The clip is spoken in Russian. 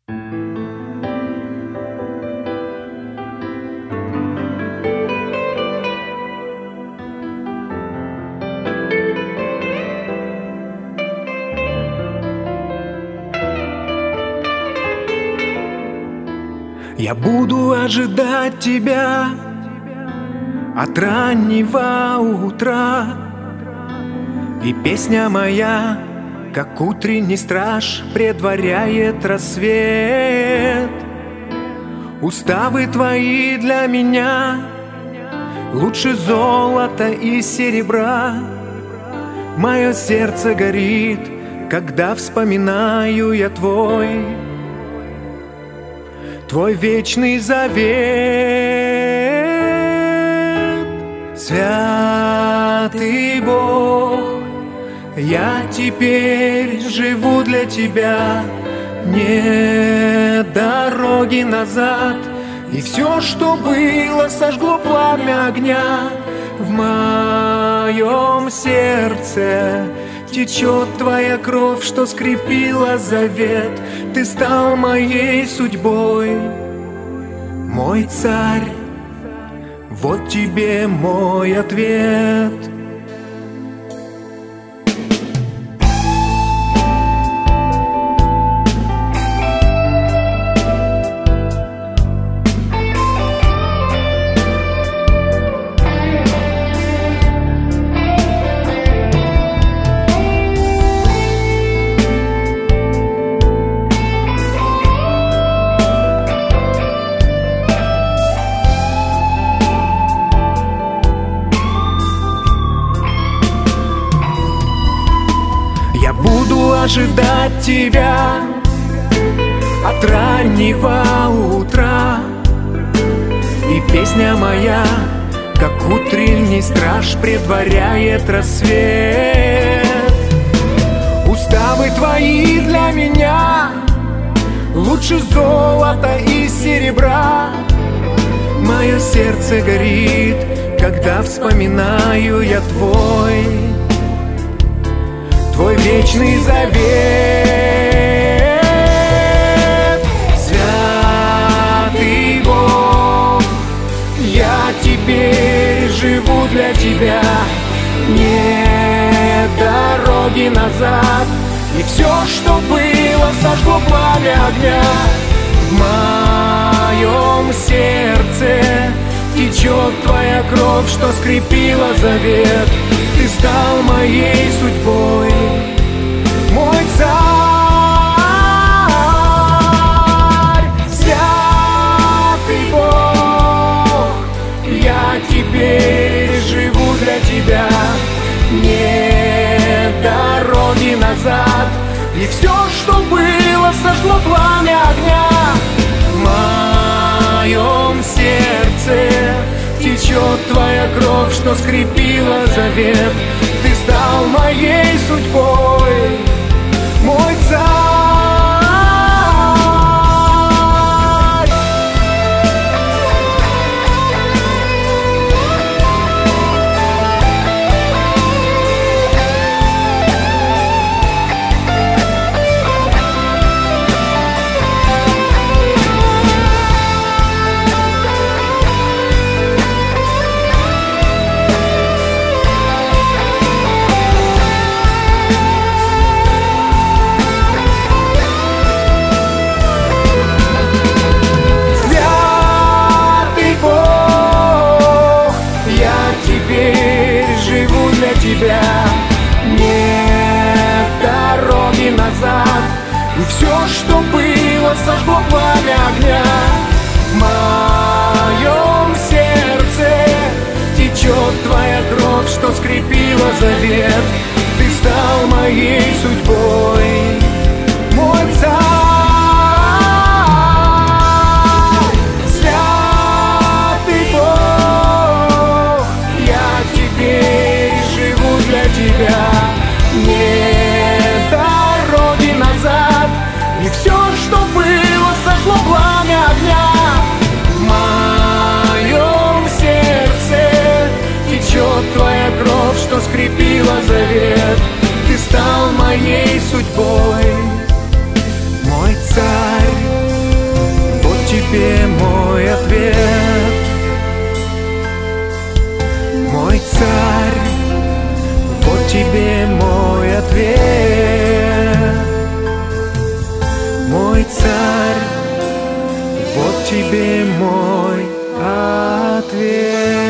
Я буду ожидать тебя от раннего утра, и песня моя, как утренний страж, предваряет рассвет. Уставы твои для меня лучше золота и серебра. Мое сердце горит, когда вспоминаю я Твой вечный завет. Святый Бог, я теперь живу для Тебя, нет дороги назад. И все, что было, сожгло пламя огня. В моем сердце течет Твоя кровь, что скрепила завет. Ты стал моей судьбой, мой царь, вот Тебе мой ответ. Я буду ожидать Тебя от раннего утра, и песня моя, как утренний страж, предваряет рассвет. Уставы Твои для меня лучше золота и серебра. Мое сердце горит, когда вспоминаю я Твой вечный завет. Святый Бог, я теперь живу для Тебя, нет дороги назад. И все, что было, сожгло пламя огня. В моем сердце течет Твоя кровь, что скрепила завет. Ты стал моей судьбой, мой царь. Святый Бог, я теперь живу для Тебя, нет дороги назад. И все, что было, сожгло пламя огня. В моем сердце течет Твоя кровь, что скрепила завет. Ты стал моей судьбой, мой царь. Тебя нет дороги назад. И все, что было, сожгло пламя огня. В моем сердце течет Твоя кровь, что скрепила завет. Ты стал моей судьбой, мой царь. Святый Бог, я теперь живу для Тебя, нет дороги назад. И все, что было, сошло пламя огня. В моем сердце течет Твоя кровь, что скрепила завет. Ты стал моей судьбой, мой царь. царь, вот тебе мой ответ. Мой царь, вот тебе мой ответ.